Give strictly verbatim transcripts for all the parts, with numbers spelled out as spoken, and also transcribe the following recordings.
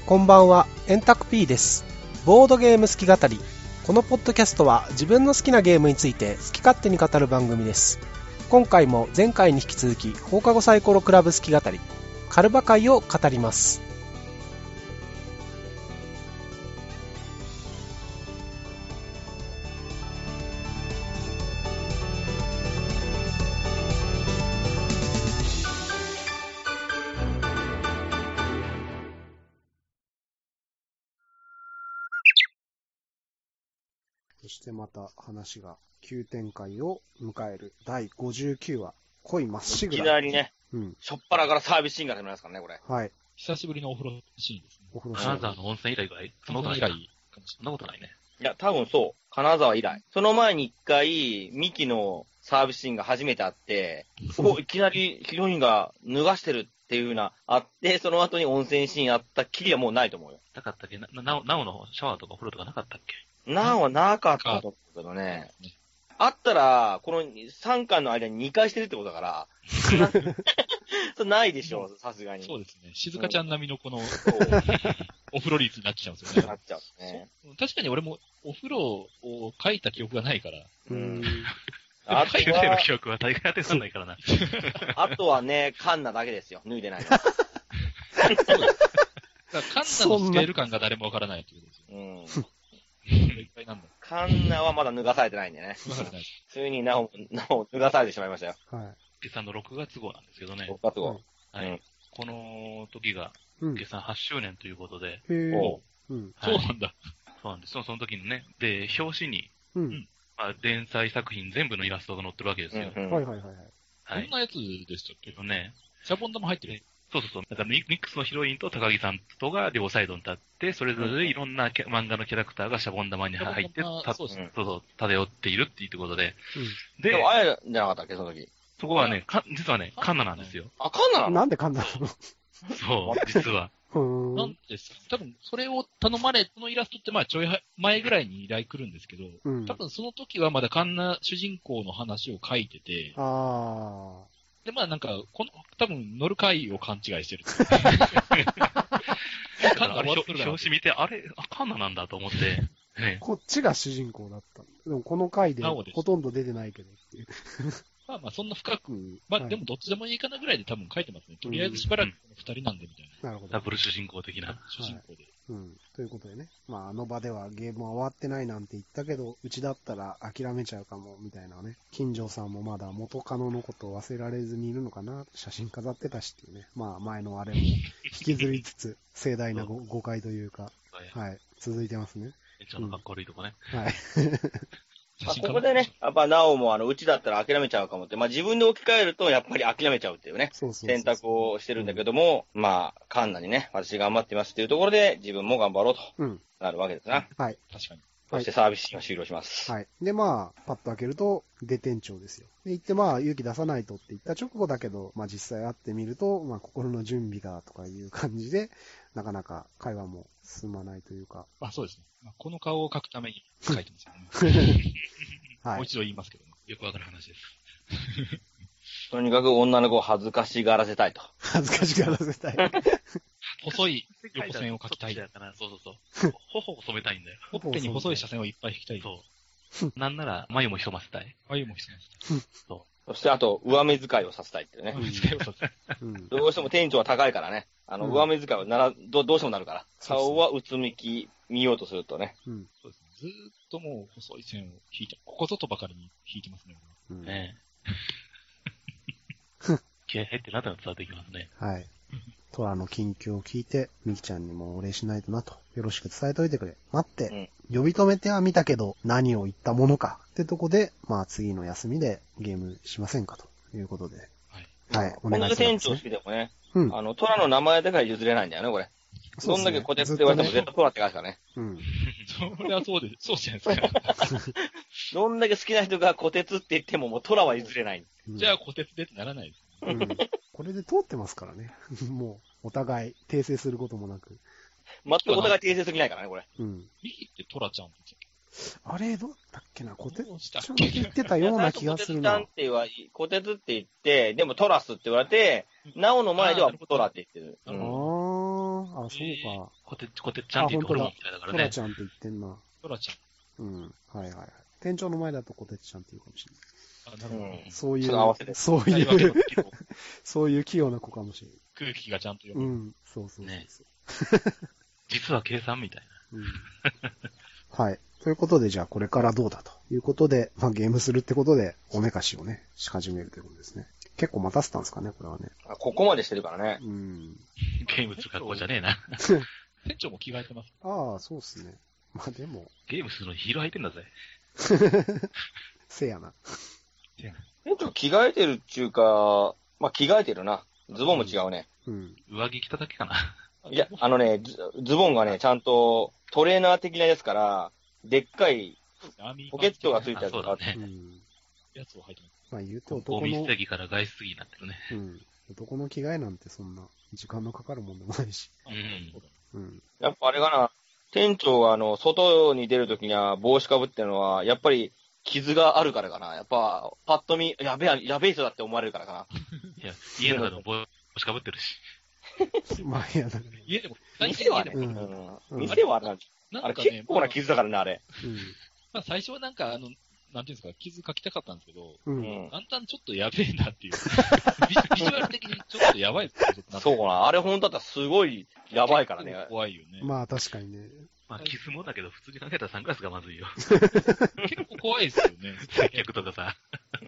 こんばんは、エンタク P です。ボードゲーム好き語り。このポッドキャストは自分の好きなゲームについて好き勝手に語る番組です。今回も前回に引き続き放課後サイコロクラブ好き語り、カルバ会を語ります。そしてまた話が急展開を迎えるだいごじゅうきゅうわ、恋まっしぐら。 いきなりね、 うん、 しょっぱなからサービスシーンが始まりますからね、これ。 はい。 久しぶりのお風呂シーンですね。 お風呂シーン。 金沢の温泉以来ぐらいそのことないか。そんなことないね。 いや、多分そう。金沢以来。その前に一回、ミキのサービスシーンが初めてあって、お、いきなりヒロインが脱がしてるっていう風な、あって、その後に温泉シーンあったっきりはもうないと思うよ。 なかったっけな、なお、なおのシャワーとかお風呂とかなかったっけなおはなかったと思うけどね。あったら、このさんかんの間ににかいしてるってことだから、それないでしょ、さすがに。 そうですね。静香ちゃん並みのこの、お風呂率になっちゃうんですよね。 なっちゃうね。 確かに俺もお風呂を書いた記憶がないから。 うん。 あと先生の記憶は大概当てさないからな。 あとはね、カンナだけですよ、脱いでないの。 だからカンナのスケール感が誰もわからないってことですよ。 うん。カンナはまだ脱がされてないんでね。脱がされてない。ついになお、なお脱がされてしまいましたよ。 はい。 下山のろくがつ号なんですけどね。 ろくがつ号。 はい。うん、この時が、下山はちしゅうねんということで。 うん、 おうん、はい、そうなんだ。 そうなんです。その時にね。で、表紙に、 うん。 まあ、連載作品全部のイラストが載ってるわけですよ。 うんうん、はいはいはい。 はい。こんなやつでしたっけどね。 シャボン玉入ってる。 そうそうそう。だからミックスのヒロインと高木さんとが両サイドに立って、それぞれいろんな漫画のキャラクターがシャボン玉に入って、たそうそうそう漂っているっていうことで。 うん、で、でもあれじゃなかったっけ、その時。 そこはね、か実はね、カンナなんですよ。 あ、カンナなのなんでカンナなのそう、実は。 なんです多分、それを頼まれ、このイラストってまあちょい前ぐらいに依頼来るんですけど、うん、多分その時はまだカンナ主人公の話を書いてて、 あー。 で、まあなんか、この、多分乗る回を勘違いしてる。 カンナ表紙見て、あれ、あ、カンナなんだと思って、 ね。こっちが主人公だった。でもこの回でほとんど出てないけどっていう。 まあまあそんな深く、まあでもどっちでもいいかなぐらいで多分書いてますね。とりあえずしばらく二人なんでみたいな。 なるほど。 ダブル主人公的な。 主人公で。 うん。ということでね。まああの場ではゲームは終わってないなんて言ったけど、うちだったら諦めちゃうかも、みたいなね。金城さんもまだ元カノのことを忘れられずにいるのかな。写真飾ってたしっていうね。まあ前のあれも引きずりつつ、盛大な誤解というか、はい。続いてますね。 めっちゃかっこ悪いとこね。 はい。 まあ、ここでね、やっぱ、なおも、あの、うちだったら諦めちゃうかもって、まあ、自分で置き換えると、やっぱり諦めちゃうっていうね、そうそうそう選択をしてるんだけども、うん、まあ、カンナにね、私頑張ってますっていうところで、自分も頑張ろうと、なるわけですな。 うん、はい。 確かに。 そしてサービスシーンが終了します。 はい。で、まあ、パッと開けると、出店長ですよ。で、行って、まあ、勇気出さないとって言った直後だけど、まあ、実際会ってみると、まあ、心の準備が、とかいう感じで、なかなか会話も進まないというか。 まあ、そうですね。まあ、この顔を描くために書いてますよね。はい。もう一度言いますけども、よくわかる話です。 とにかく女の子を恥ずかしがらせたいと。 恥ずかしがらせたい。 細い横線を描きたい。 そうそうそう。頬を染めたいんだよ。 ほっぺに細い斜線をいっぱい引きたい。 そう。なんなら、眉も潜ませたい。 眉も潜ませたい。 そう。そして、あと、上目遣いをさせたいってね。 上目遣いをさせたい。 どうしても店長は高いからね。あの、上目遣いはなら、ど、どうしてもなるから。顔はうつむき、見ようとするとね。 うん。そうですね。ずーっともう細い線を引いて、ここぞとばかりに引いてますね。 うん、ねえ。気合入ってなったら伝わってきますね。 はい。トラの近況を聞いて、ミキちゃんにもお礼しないとなと。よろしく伝えといてくれ。待って、うん、呼び止めてはみたけど、何を言ったものか。ってとこで、まあ次の休みでゲームしませんかということで。はい。はい、お願いします、ね。 こんだけ店長好きでもね、うん、あの、トラの名前だから譲れないんだよね、これ。どんだけコテツって言われても絶対トラって書くからね。 うん。それはそうです。そうじゃないですか。 どんだけ好きな人がコテツって言ってももうトラは譲れない。 うん、じゃあコテツでってならないです。 うん。これで通ってますからね。もう、お互い訂正することもなく。 全くお互い訂正すぎないからね、これ。 うん。 ミキってトラちゃんって言っあれ、どうだっけな、コテツちゃんって言ってたような気がするな。 コテツちゃんって言わ、コテツって言って、でもトラスって言われて、ナオの前ではトラって言ってる。 うん、ああ、そうか。 コテッチコテッちゃんって言ってホルモンみたいだからね。 トラちゃんって言ってんな。 トラちゃん。うん。はいはいはい。店長の前だとコテッチちゃんって言うかもしれない。 あ、なるほど。 そういう、 そういう、そういう器用な子かもしれない。 空気がちゃんと読む。うん、そうそうそうそう。ね、 実は計算みたいな。うん。 はい。ということで、じゃあこれからどうだということで、まあゲームするってことで、おめかしをね、し始めるということですね。結構待たせたんですかね、これはね。 あ、ここまでしてるからね。 うん。 ゲームする格好じゃねえな。 店長も着替えてます。 ああ、そうっすね。まあでも。 ゲームするのにヒール履いてんだぜ。 せやな。 店長着替えてるっちゅうか、まあ着替えてるな。ズボンも違うね。 うん。 上着着ただけかな。 いや、あのね、ズ、ズボンがね、ちゃんとトレーナー的なやつから、でっかいポケットがついたやつがあって。 そうだね。やつを履いてます。 まあ言うと男の。 ゴミ捨て着から外出着になってるね。 うん。男の着替えなんてそんな時間のかかるもんでもないし。 うん。うん。やっぱあれかな、店長があの、外に出るときには帽子かぶってるのは、やっぱり傷があるからかな。やっぱ、パッと見、やべえ、やべえ人だって思われるからかな。 いや、家の中でも帽子かぶってるし。 まあいやだから。 家でも、 店はね、うん。うん、店はあれなんあれ結構な傷だからね、あれ。 うん。まあ最初はなんかあの、なんていうんですか、傷書きたかったんですけど、うん。だんだんちょっとやべえなっていう。ビジュアル的にちょっとやばいですよ。そうかな。あれ本当だったらすごいやばいからね。 怖いよね。 まあ確かにね。 まあ傷もだけど普通にかけたらサングラスがまずいよ。 結構怖いですよね。 接客とかさ。 うん。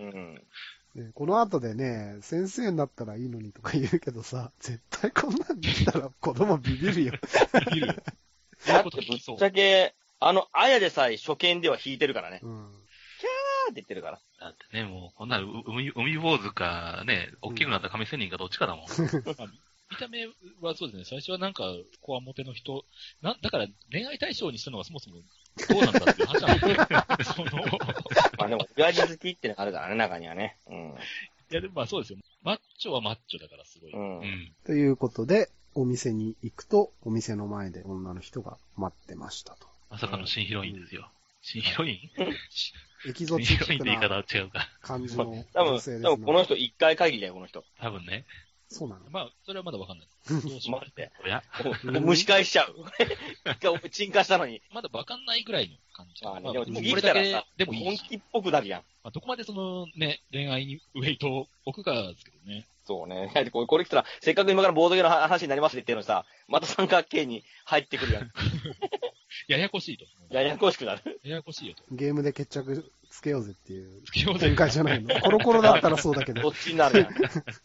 ね、この後でね、先生になったらいいのにとか言うけどさ、絶対こんなんできたら子供ビビるよ。 ビビる。 だってぶっちゃけ、あの、あやでさえ初見では弾いてるからね。 うん。 キャーって言ってるから。 だってね、もう、こんな海、海坊主か、ね、大きくなった亀仙人かどっちかだもん。 見た目はそうですね、最初はなんか、こわもての人、な、だから恋愛対象にしたのがそもそもどうなんだっていう話なんですよ。そのまあでも、親父好きってのがあるからね、中にはね。うん。いや、でもまあそうですよ。マッチョはマッチョだからすごい。 うん。うん、 ということで、お店に行くと、お店の前で女の人が待ってましたと。 まさかの新ヒロインですよ。うん、新ヒロインエキゾチックな感じの女性ですね。 多分、多分この人一回限りだよ、この人。 多分ね。 そうなの？ まあ、それはまだわかんないです。 どうしまって。 おや蒸し返しちゃう。一回沈下したのに。 まだわかんないぐらいの感じ。 まあね、でも次来たらさ、 でも本気っぽくなるやん。 まあ、どこまでそのね、恋愛にウェイトを置くかですけどね。 そうね。これ、これ来たら、せっかく今からボードゲームの話になりますって言ってるのにさ、また三角形に入ってくるやん。 ややこしいと。 ややこしくなる。 ややこしいよと。 ゲームで決着つけようぜっていう。 つけようぜ。 展開じゃないの。コロコロだったらそうだけど。 どっちになるやん。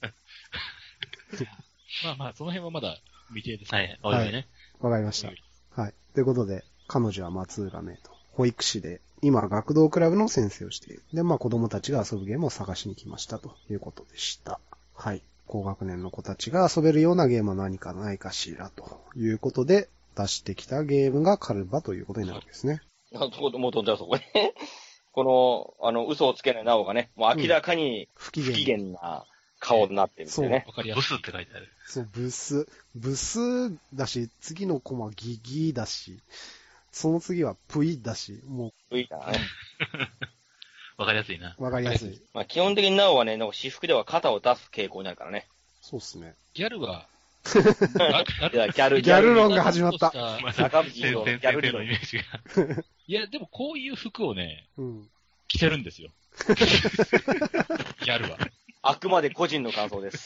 まあまあ、その辺はまだ未定です、 ね。はい、おいおいね。 わかりました。はい。ということで、彼女は松浦芽と、保育士で、今、学童クラブの先生をしている。で、まあ子供たちが遊ぶゲームを探しに来ましたということでした。はい。高学年の子たちが遊べるようなゲームは何かないかしらということで、出してきたゲームがカルバということになるわけですね。 はい、もう飛んじゃうそこね。この、あの、嘘をつけないなおがね、もう明らかに不機嫌な顔になってるんですよね。 わかりやすい。ブスって書いてある。 そう、ブス。ブスだし、次のコマギギだし、その次はプイだし、もう。 プイだね。 わかりやすいな。 わかりやすい。 まあ基本的になおはね、なんか私服では肩を出す傾向になるからね。 そうっすね。 ギャルは、 ギャル、 ギャル論が始まった。 中渕のギャル論。 イメージが。 いや、でもこういう服をね、 うん、 着てるんですよ。ギャルは。 あくまで個人の感想です。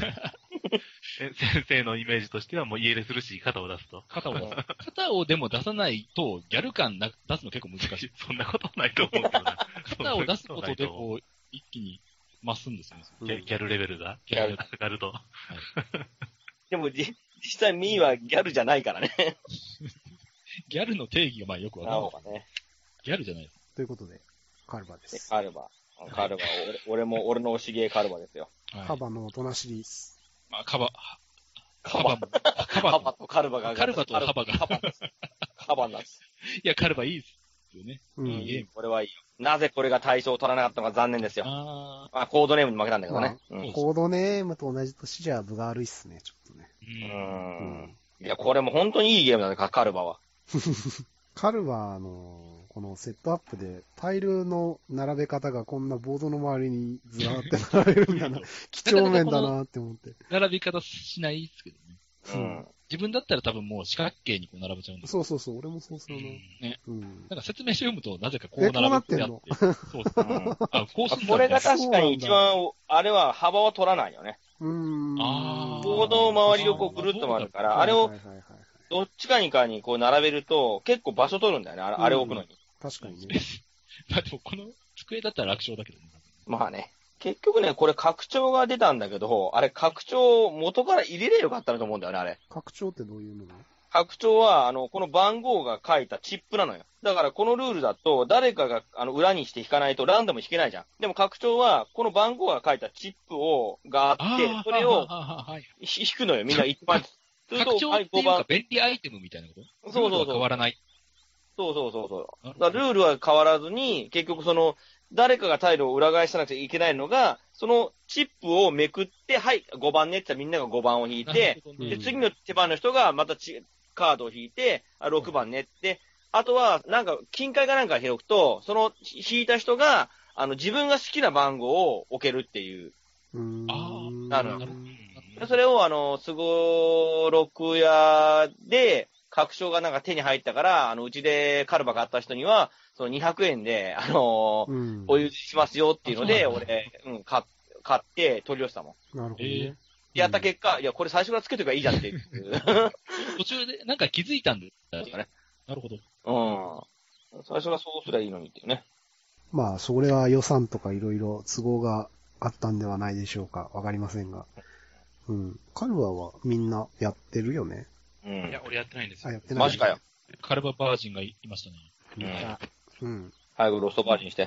先生のイメージとしてはもう家出するし、肩を出すと。 肩を出す。肩をでも出さないと、ギャル感な出すの結構難しい。 そんなことないと思うけどな。 肩を出すことで、こう、一気に増すんですよね。 ギャギャルレベルがギャル上がると。はいでもじ、実際ミーはギャルじゃないからね。 ギャルの定義がまあよくわかんない。 なおがね。 ギャルじゃないです。 ということで、カルバです。 カルバ。カルバ。俺, 俺も、俺の推しゲーカルバですよ。 はい、カバのおとなしリース。 まあ、カバ。 カバ。カバ。カバとカルバが。 カルバとカバが。 カバ。カバなんです。 いや、カルバいいですよね。 うん。 いいゲーム。これはいいよ。なぜこれが対象を取らなかったのか残念ですよ。 ああ。コードネームに負けたんだけどね。 まあうん、コードネームと同じ年じゃ分が悪いっすね、ちょっとね。 うん。うんいや、これも本当にいいゲームだね、カルバは。 カルバの、このセットアップで、タイルの並べ方がこんなボードの周りにずらーって並べるんだな。貴重面だなって思って。 並び方しないですけどね。 うん。 自分だったら多分もう四角形にこう並べちゃうんです。 そうそうそう、俺もそうするの。 ね。 うん。 なんか説明書読むとなぜかこう並べてあって。そうそうそう。あ、こうするんだ。 これが確かに一番、あれは幅は取らないよね。 うーん。 ああ。 ボード周りをこうぐるっと回るから、あれを、どっちかにかにこう並べると結構場所取るんだよね、あれ、あれ置くのに。 確かにね。 まあでもこの机だったら楽勝だけどね。 まあね。結局ね、これ拡張が出たんだけど、あれ拡張元から入れればよかったなと思うんだよね、あれ。 拡張ってどういうもの？ 拡張は、あの、この番号が書いたチップなのよ。だからこのルールだと、誰かがあの裏にして引かないとランダム引けないじゃん。でも拡張は、この番号が書いたチップを、があって、それを引くのよ、みんな一般。 拡張っていうか便利アイテムみたいなこと？ そうそうそう。 変わらない。 そうそうそうそう。だルールは変わらずに、結局その、誰かがタイルを裏返さなくちゃいけないのが、そのチップをめくって、はい、ごばんねって言ったらみんながごばんを引いて、ね、で、次の手番の人がまたちカードを引いて、あ、ろくばんねって、あとは、なんか、金塊かなんか開くと、その引いた人が、あの、自分が好きな番号を置けるっていう。 うーん。 ああ、なるほど。それを、あの、すごろく屋で、拡張がなんか手に入ったから、あの、うちでカルバ買った人には、そのにひゃくえんで、あのーうん、お譲りしますよっていうので、俺、うん、買買って取り寄せたもん。なるほどね。 やった結果、いや、これ最初からつけとけばいいじゃんっていう。 途中でなんか気づいたんですかね。なるほど。 うん。最初はそうすりゃいいのにっていうね。 まあ、それは予算とかいろいろ都合があったんではないでしょうか。わかりませんが。うん。カルバはみんなやってるよね。 うん。いや、俺やってないんですよ。 あ、やってない。 マジかよ。 カルババージンがいましたね。うん。うん。 早くロストバージンして。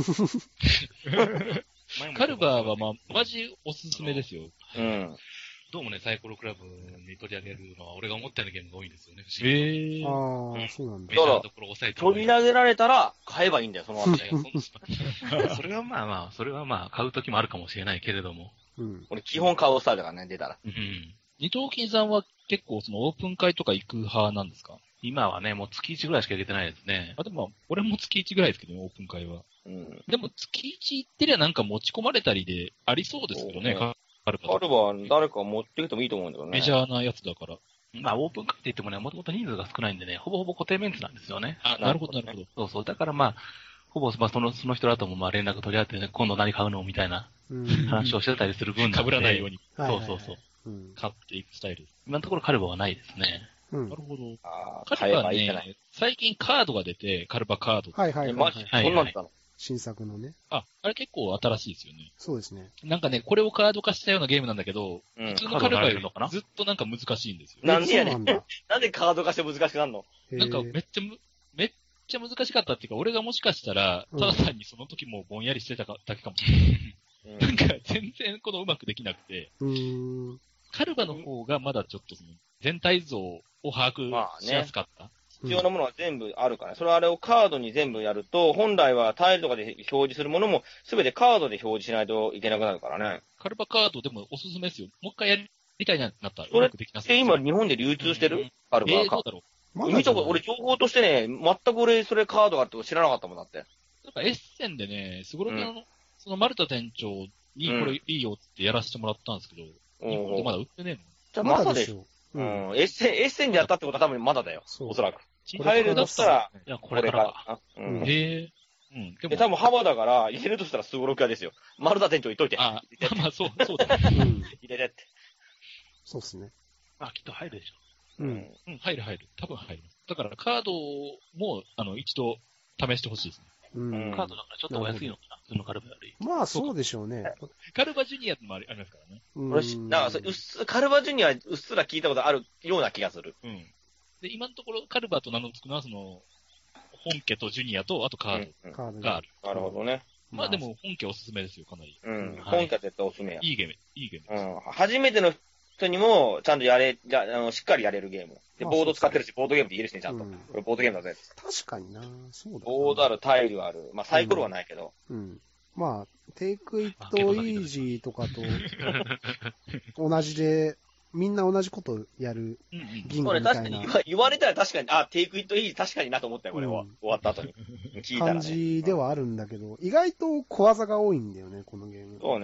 カルバはまあ、マジおすすめですよ。 うん。 どうもね、サイコロクラブに取り上げるのは俺が思ったようなゲームが多いんですよね。へえー。ああ、うん、そうなんだ。 だから、取り投げられたら買えばいいんだよ、その後。 それはまあまあ、それはまあ、買うときもあるかもしれないけれども。 うん。俺基本買うスタイルだからね、出たら。 うん。二等金さんは結構そのオープン会とか行く派なんですか？今はね、もう月いちぐらいしか行けてないですね。あ、でも、俺も月いちぐらいですけどね、オープン会は。うん。でも月いち行ってりゃなんか持ち込まれたりでありそうですけどね、ねカルバ。カルバは誰か持ってきてもいいと思うんだけどね。 メジャーなやつだから。まあ、オープン会って言ってもね、もともと人数が少ないんでね、ほぼほぼ固定メンツなんですよね。あ、なるほど、なるほど。そうそう。だからまあ、ほぼ、まあ、その、その人らともまあ連絡取り合ってね、今度何買うのみたいな話をしてたりする分なんで。被らないように。そうそうそう。うん、買っていくスタイルです。今のところカルバはないですね。うん、なるほど。あカルバはね、いい最近カードが出て、カルバカード。 はいはいはい、はい。 マジ、はいはい、そんなんだったの？ 新作のね。 あ、あれ結構新しいですよね。 そうですね。 なんかね、これをカード化したようなゲームなんだけど、うん、普通のカルバよりずっとなんか難しいんですよ。 なんでやねん。なんでカード化して難しくなるの？ なんかめっちゃむ、めっちゃ難しかったっていうか、俺がもしかしたら、ただ単にその時もぼんやりしてただけかもしれない。うん、なんか全然このうまくできなくて、うーんカルバの方がまだちょっとその全体像を把握しやすかった。まあね、 必要なものは全部あるから、それはあれをカードに全部やると、本来はタイルとかで表示するものも全てカードで表示しないといけなくなるからね。 カルバカードでもおすすめですよ。もう一回やりたいなったらうまくできなさい。今日本で流通してる、うん、カルバカード。えー、どうだろう。見たこと、俺情報としてね、全く俺それカードがあって知らなかったもんだって。 なんかエッセンでね、すごろくの、うん、その丸田店長にこれいいよってやらせてもらったんですけど、うん、日本でまだ売ってねえの。 じゃあまだでしょ。うん。エッセン、エッセンでやったってことは多分まだだよ。おそらく。入るとしたら、 いや、これからか。うん。へえ。 うん。でも、多分幅だから、入れるとしたらすごろく屋ですよ。丸田店長言っといて。 あ、まあそう、そうだね。うん。 入れてって。 そうっすね。 あ、きっと入るでしょ。うん。うん、入る入る。多分入る。だからカードも、あの、一度試してほしいですね。うん。カードだからちょっとお安いのかな。普通のカルバより。 まあそうでしょうね。 カルバジュニアもありますからね。 俺、なんかうっす、カルバジュニアうっすら聞いたことあるような気がする。うん。 で、今のところカルバと名の付くのは、その、本家とジュニアと、あとカードがある。 なるほどね。 まあでも本家おすすめですよ、かなり。 うん。本家絶対おすすめや。 いいゲーム、いいゲーム。 うん。初めての人にも、ちゃんとやれ、じゃあの、しっかりやれるゲーム。で、ボード使ってるし、ボードゲームって言えるしね、ちゃんと。これボードゲームだぜ。 確かにな、そうだ。 ボードある、タイルある。まあ、サイコロはないけど。 うん。まあ、テイクイットイージーとかと同じで、みんな同じことやる銀河みたいな。そうね、確かに言われたら確かに、あ、テイクイットイージー確かになと思ったよ、これは。うん、終わった後に。聞いたら、ね。 感じではあるんだけど、意外と小技が多いんだよね、このゲーム。 そうね。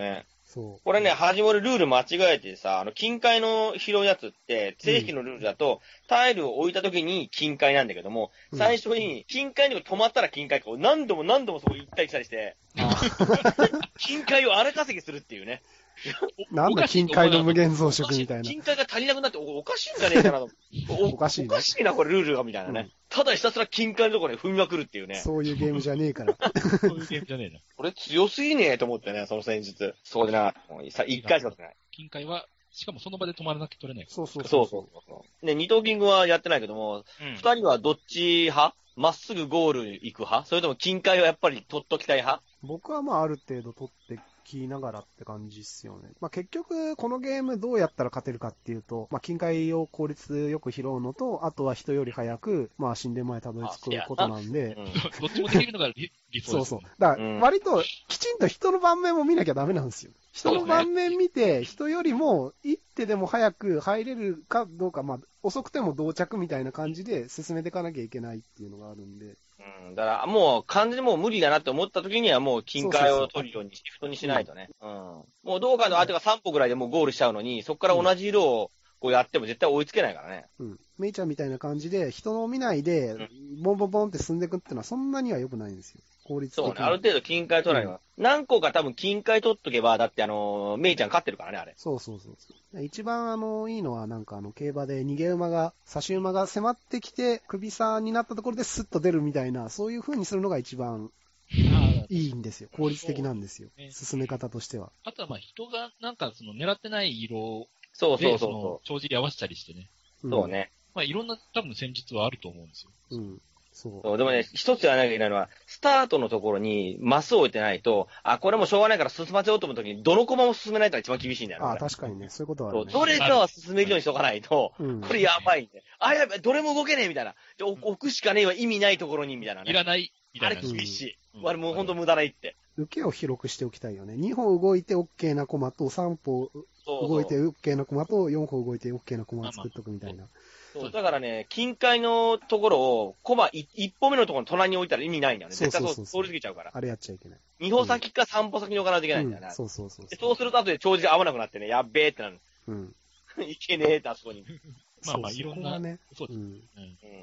そう。 これね、始まるルール間違えてさ、あの、近海の拾うやつって、正規のルールだと、うん、タイルを置いた時に近海なんだけども、うん、最初に近海に止まったら近海かを何度も何度もそこ行ったり来たりして、近海を荒稼ぎするっていうね。 なんだ近海の無限増殖みたいな。 近海が足りなくなっておおかしいんじゃねえかなと。 おかしい、ね、 おかしいな、これルールがみたいなね。うん、ただひたすら近海のところに踏みまくるっていうね。 そういうゲームじゃねえから。 そういうゲームじゃねえな。 これ強すぎねえと思ってね、その戦術。そうでな、一回しか取れない。 近海は、しかもその場で止まらなきゃ取れない。 そうそうそうそうそうね、二頭キングはやってないけども、二、うん、人はどっち派まっすぐゴール行く派それとも近海はやっぱり取っときたい派僕はまあある程度取ってきながらって感じっすよね。まあ結局このゲームどうやったら勝てるかっていうと、まあ近海を効率よく拾うのと、あとは人より早く、まあ神殿前たどり着くことなんで。 うん、どっちもできるのが理想です、ね。 そうそう。だから割ときちんと人の盤面も見なきゃダメなんですよ。人の盤面見て、人よりも一手でも早く入れるかどうか、まあ遅くても同着みたいな感じで進めていかなきゃいけないっていうのがあるんで。 うん、だからもう完全にもう無理だなって思った時にはもう近海を取るようにシフトにしないとね。うん。もうどうかの相手がさん歩ぐらいでもうゴールしちゃうのに、そこから同じ色をこうやっても絶対追いつけないからね。 うん。メイちゃんみたいな感じで人の見ないで、ボンボンボンって進んでいくっていうのはそんなには良くないんですよ。効率的に。 そうね。ある程度近海取らないわ、うん。何個か多分近海取っとけば、だってあのー、メイちゃん勝ってるからね、あれ。 そうそうそうそう。一番あの、いいのはなんかあの、競馬で逃げ馬が、差し馬が迫ってきて、首差になったところでスッと出るみたいな、そういう風にするのが一番いいんですよ。効率的なんですよ。ね、進め方としては。 あとはまあ人がなんかその狙ってない色そうそうそうその帳尻合わせたりしてね。 そうね。 まあいろんな多分戦術はあると思うんですよ。 うん。そう。 そうでもね、一つやらなきゃいけないのは、スタートのところにマスを置いてないと、あ、これもしょうがないから進ませようと思った時に、どの駒も進めないと一番厳しいんだよね。 あ、確かにね。そういうことはある、ね。 どれかは進めるようにしとかないと、うん、これやばいね。あ、やばい、どれも動けねえみたいな。じゃ置くしかねえわ、意味ないところにみたいなね。 いらない。 あれ厳しい。うん、あれもうほんと無駄ないって。 受けを広くしておきたいよね。に歩動いて OK な駒と、さん歩動いて OK な駒と、よん歩動いて OK な駒を作っとくみたいな。 そうだからね、近海のところを、コマいち歩目のところの隣に置いたら意味ないんだよね。絶対そう通り過ぎちゃうから。 あれやっちゃいけない。 に歩先かさん歩先に置かないといけないんだよね。 うん、そうそうそうそう。 そうすると後で帳尻合わなくなってね、やっべーってなる。 うん。 いけねえってあそこに。 まあまあ、いろんな。 ね、 そうです。 うん。 うん、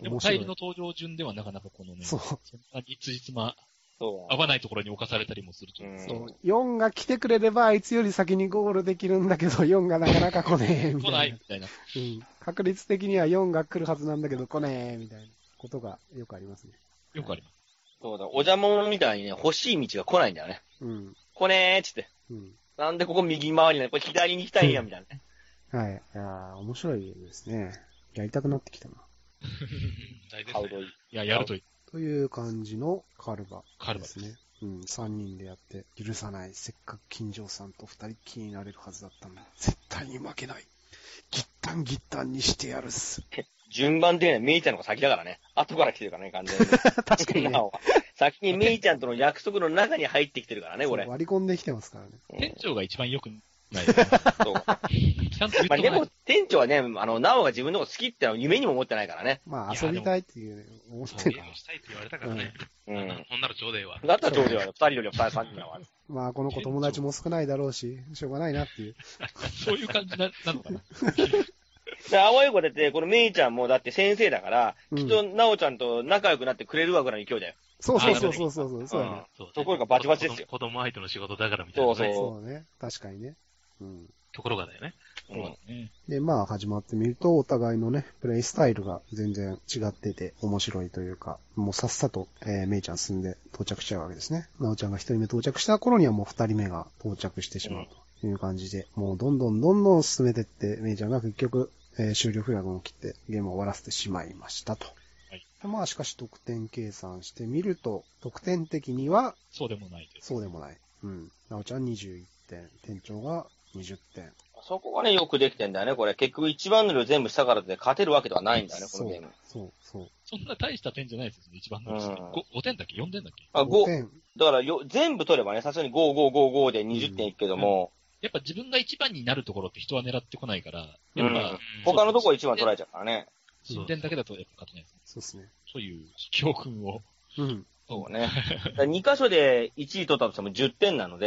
でも、タイルの登場順ではなかなかこのね、 そう。 そんなにつじつま、合わないところに置かされたりもすると。 そう。よんが来てくれれば、あいつより先にゴールできるんだけど、よんがなかなか来ねえ、みたいな。 来ない、みたいな。 うん。確率的にはよんが来るはずなんだけど、来ねえ、みたいなことがよくありますね。 よくあります。 そうだ、お邪魔者みたいにね、欲しい道が来ないんだよね。 うん。 来ねーっつって。うん。なんでここ右回りなのこれ左に行きたいんや、みたいなね。 はい。いやー、面白いですね。やりたくなってきたな。 大ですね。いや、やるといい。 という感じのカルバですね。 カルバですね。 うん、さんにんでやって、許さない。せっかく金城さんとふたりきりになれるはずだったのに、絶対に負けない。ギッタンギッタンにしてやるっす。 順番でね、メイちゃんの方が先だからね。後から来てるからね、完全に。 確かにね。 先にメイちゃんとの約束の中に入ってきてるからね、これ。 割り込んできてますからね。 店長が一番よくないですね。そう。ちゃんと言ってまあでも、店長はね、あの、ナオが自分のこと好きってのは夢にも思ってないからね。 まあ遊びたいっていう、思ってるから。 ゲームしたいって言われたからね。うん。そんなのちょうどええわ。 だったらちょうどええわ。二人よりは二人、三人だわ。 まあこの子友達も少ないだろうし、しょうがないなっていう。 そういう感じなのかな。 で、青い子でて、このメイちゃんもだって先生だから、きっとナオちゃんと仲良くなってくれるわぐらいの勢いだよ。 そうそうそうそうそう。そうやね。 ところがバチバチですよ。 子供相手の仕事だからみたいな。 そうそう。 そうね。確かにね。うん。 ところがだよね。 うん。 で、まあ始まってみると、お互いのね、プレイスタイルが全然違ってて面白いというか、もうさっさと、えー、メイちゃん進んで到着しちゃうわけですね。ナオちゃんが一人目到着した頃にはもう二人目が到着してしまうという感じで、うん、もうどんどんどんどん進めてって、メイちゃんが結局、えー、終了フラグを切ってゲームを終わらせてしまいましたと。はい。まあしかし得点計算してみると、得点的には、 そうでもないです。 そうでもない。うん。ナオちゃんにじゅういってん、店長がにじゅってん。 そこがね、よくできてんだよね、これ。結局一番乗りを全部したからで勝てるわけではないんだよね、このゲーム。 そう、そう。 そんな大した点じゃないですよね、一番乗り。うん、ご, ごてんだっけ ?よん 点だっけあ、ご。だからよ、全部取ればね、さすがにご、ご、ご、ごでにじゅってんいくけども、 うん、やっぱ自分が一番になるところって人は狙ってこないから、 やっぱ、うん、他のところ一番取られちゃうからね。 進展だけだとやっぱ勝てないですね。 そうですね。 そういう教訓を。 うん。そうね。に箇所でいちい取ったとしてもじゅってんなので、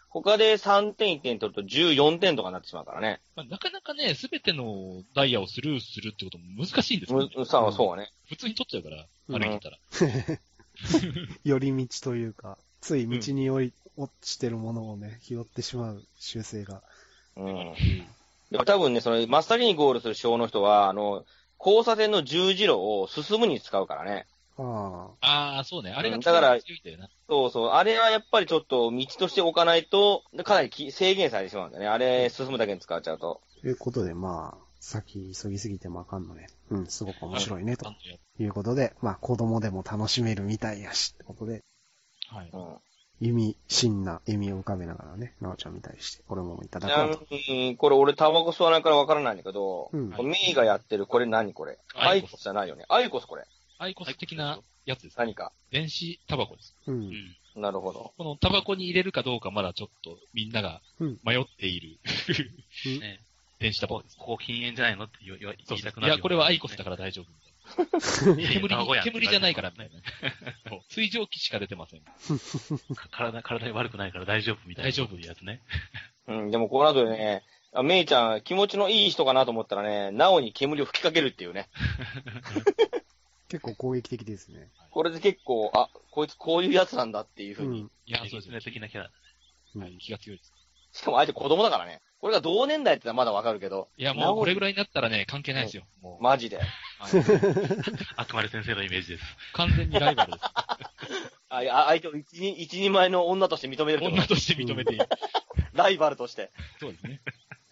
他でさんてんいってん取るとじゅうよんてんとかになってしまうからね。 まあ、なかなかね、すべてのダイヤをスルーするってことも難しいんですよね。 む、さあ、そうね。 普通に取っちゃうから、歩いてたら。 寄り道というか、つい道に寄り、落ちてるものをね、拾ってしまう習性が。 うん。でも多分ね、その、真っ先にゴールする小の人は、あの、交差点の十字路を進むに使うからね。 ああ。ああ、そうね。あれがだから、そうそう。あれはやっぱりちょっと道として置かないと、かなり制限されてしまうんだよね。あれ、進むだけに使っちゃうと。 ということで、まあ、先急ぎすぎてもあかんのね。うん、すごく面白いね、ということで、まあ、子供でも楽しめるみたいやし、ってことで。 はい。 うん。 弓、真な笑みを浮かべながらね、なおちゃんみたいにして、これもいただこうと。 ちなみに、これ俺タバコ吸わないからわからないんだけど、 うん、 メイがやってるこれ何これアイコスじゃないよね。アイコスこれ。 アイコス的なやつです。 何か。 電子タバコです。 うん。 うん、なるほど。 このタバコに入れるかどうかまだちょっとみんなが迷っている。うん、ね、電子タバコです。 ここ禁煙じゃないのって言いたくなる。 いや、これはアイコスだから大丈夫。煙、煙じゃないからね。水蒸気しか出てません。 体、体に悪くないから大丈夫みたいな。 大丈夫いうやつね。 うん、でもこの後でね、メイちゃん気持ちのいい人かなと思ったらね、なおに煙を吹きかけるっていうね。 結構攻撃的ですね。 これで結構、あ、こいつこういうやつなんだっていうふうに。うん、 いや、そうですね、的なキャラ。はい、気が強いです。 しかも相手子供だからね。これが同年代ってのはまだわかるけど。 いや、もうこれぐらいになったらね、関係ないですよ。もうマジで。 悪魔先生のイメージです。 完全にライバルです。 あ、相手を一人、一人前の女として認める。 女として認めている。 ライバルとして。 そうですね。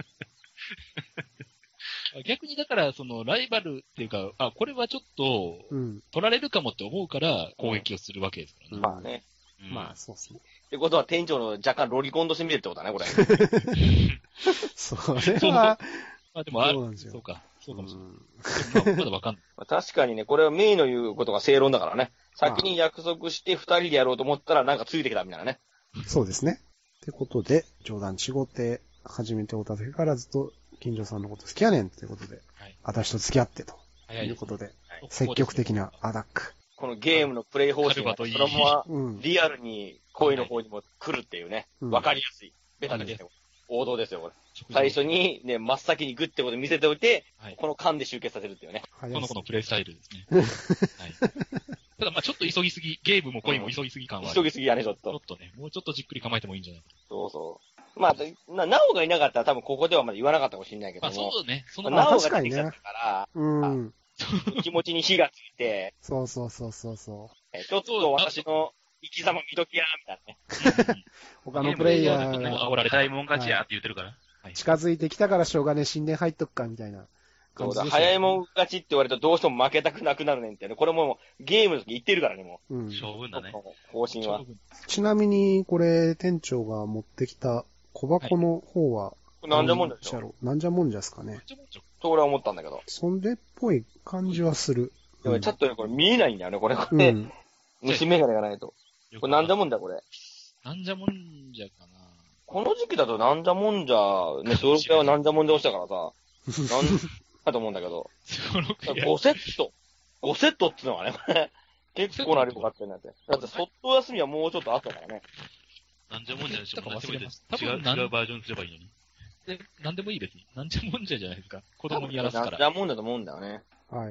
逆にだから、その、ライバルっていうか、あ、これはちょっと、取られるかもって思うから攻撃をするわけですからね。 うん、まあね。 うん、まあ、そうですね。 ってことは店長の若干ロリコンとして見るってことだね、これ。 それは、 まあでもある。 そうなんですよ。 そうか。そうかもしれない。うん、まだわかんない。 確かにね、これはメイの言うことが正論だからね。先に約束して二人でやろうと思ったらなんかついてきたみたいなね。 そうですね。ってことで、冗談ちごて始めておた時からずっと金城さんのこと好きやねんってことで、はい、私と付き合ってということで、はい、積極的なアタック。 このゲームのプレイ方針がそのままリアルに恋の方にも来るっていうね。わ、うん、かりやすい。ベタですよ。王道ですよ、これ。最初にね、真っ先にグッてこと見せておいて、はい、この間で集結させるっていうね。 この子のプレイスタイルですね。はい、ただまあちょっと急ぎすぎ、ゲームも恋も急ぎすぎ感はある、 うん。急ぎすぎやね、ちょっと。 ちょっとね、もうちょっとじっくり構えてもいいんじゃないか。 そうそう。まあ、な、なおがいなかったら多分ここではまだ言わなかったかもしれないけども。 まあそうね。 そのなおが出てきちゃったから、 うん。 気持ちに火がついて。 そうそうそうそうそう。 ちょっと私の生き様見ときや、みたいなね。 他のプレイヤーが。 煽られたいもん勝ちやって言ってるから。 はい、近づいてきたからしょうがねえ、神殿入っとくか、みたいな。 そうだ、早いもん勝ちって言われるとどうしても負けたくなくなるねんってね。これもゲームの時言ってるからね、もう。うん。将軍だね。 方針は。 ちなみに、これ、店長が持ってきた小箱の方は、はい、 なんじゃもんじゃでしょ。 なんじゃもんじゃっすかね。 と俺は思ったんだけど。 そんでっぽい感じはする。 でもちょっとね、これ見えないんだよね、これ。これ、うん、虫眼鏡がないと。これなんじゃもんじゃ、これ。 なんじゃもんじゃかな。 この時期だとなんじゃもんじゃ、ね、ソロクラはなんじゃもんじゃ押したからさ、なんだと思うんだけど。ごセット ?ご セットってのはね、これ。結構な量買ってんだって。だってそっと休みはもうちょっとあったからね。 なんじゃもんじゃでしょ。なんでもいいです。違う、違うバージョンすればいいのに。 で、なんでもいい別に。なんじゃもんじゃじゃないですか。子供にやらすから。 なんじゃもんじゃと思うんだよね。 はい。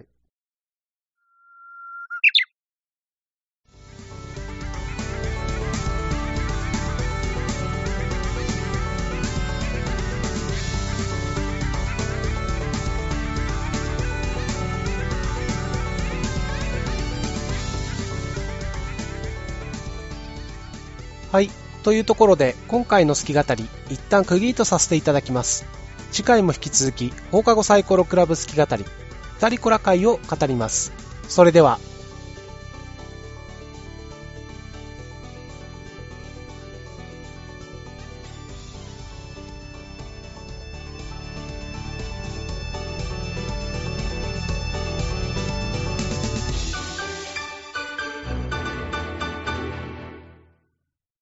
はい。というところで、今回の好き語り、一旦区切りとさせていただきます。次回も引き続き、放課後サイコロクラブ好き語り、二人コラ会を語ります。それでは。